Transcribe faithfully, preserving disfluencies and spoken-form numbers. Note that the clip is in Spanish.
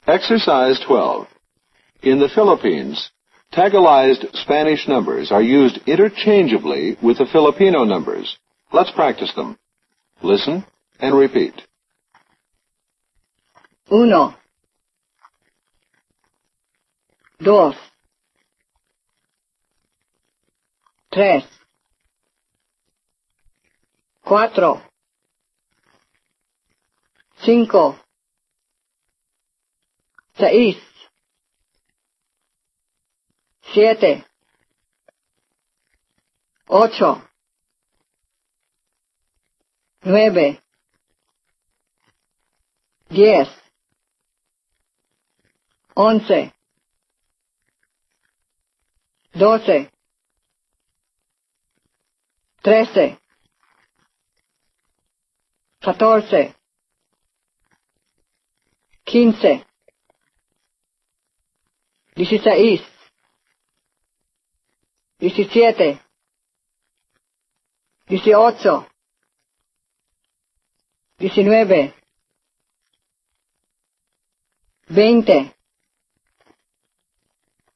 Exercise twelve. In the Philippines, Tagalogized Spanish numbers are used interchangeably with the Filipino numbers. Let's practice them. Listen and repeat. Uno. Dos. Tres. Cuatro. Cinco. Seis. Siete. Ocho. Nueve. Diez. Once. Doce. Trece. Catorce. Quince. Dieciséis. Diecisiete. Dieciocho. Diecinueve. Veinte.